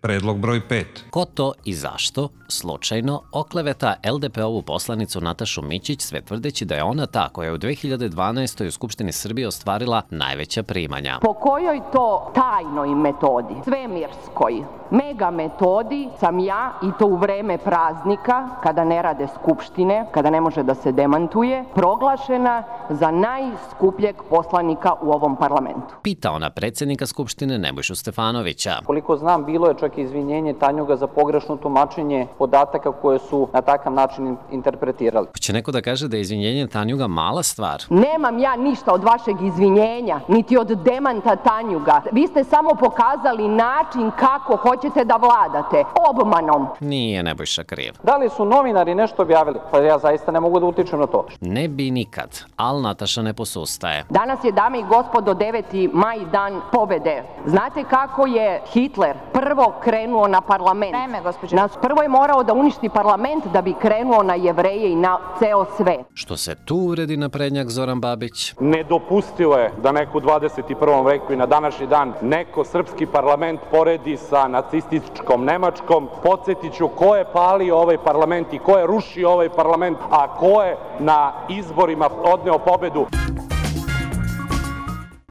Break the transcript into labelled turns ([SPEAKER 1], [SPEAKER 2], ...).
[SPEAKER 1] Predlog broj 5.
[SPEAKER 2] Ko to i zašto, slučajno, okleveta LDP-ovu poslanicu Natašu Mićić, sve tvrdeći da je ona ta koja je u 2012. u Skupštini Srbije ostvarila najveća primanja.
[SPEAKER 3] Po kojoj to tajnoj metodi, svemirskoj, mega metodi sam ja, i to u vreme praznika, kada ne rade skupštine, kada ne može da se demantuje, proglašena za najskupljeg poslanika u ovom parlamentu?
[SPEAKER 2] Pita ona predsjednika Skupštine Nebojšu Stefanovića.
[SPEAKER 4] Koliko znam, bilo je čak i izvinjenje Tanjuga za pogrešno tumačenje podataka koje su na takav način interpretirali.
[SPEAKER 2] Hoće neko da kaže da je izvinjenje Tanjuga mala stvar?
[SPEAKER 3] Nemam ja ništa od vašeg izvinjenja, niti od demanta Tanjuga. Vi ste samo pokazali način kako hoćete da vladate, obmanom.
[SPEAKER 2] Nije Nebojša kriv.
[SPEAKER 4] Da li su novinari nešto objavili? Pa ja zaista ne mogu da utičem na to.
[SPEAKER 2] Ne bi nikad, ali Nataša ne posustaje.
[SPEAKER 3] Danas je, dame i gospodo, 9. maj, dan pobede. Znate kako je Hitler prvo krenuo na parlament? Prvo je morao da uništi parlament da bi krenuo na Jevreje i na ceo svet.
[SPEAKER 2] Što se tu uredi naprednjak Zoran Babić?
[SPEAKER 5] Nedopustivo je da neko u 21. veku i na današnji dan neko srpski parlament poredi sa nacističkom Nemačkom. Podsjetiću ko je palio ovaj parlament i ko je rušio ovaj parlament, a ko je na izborima odneo pobedu.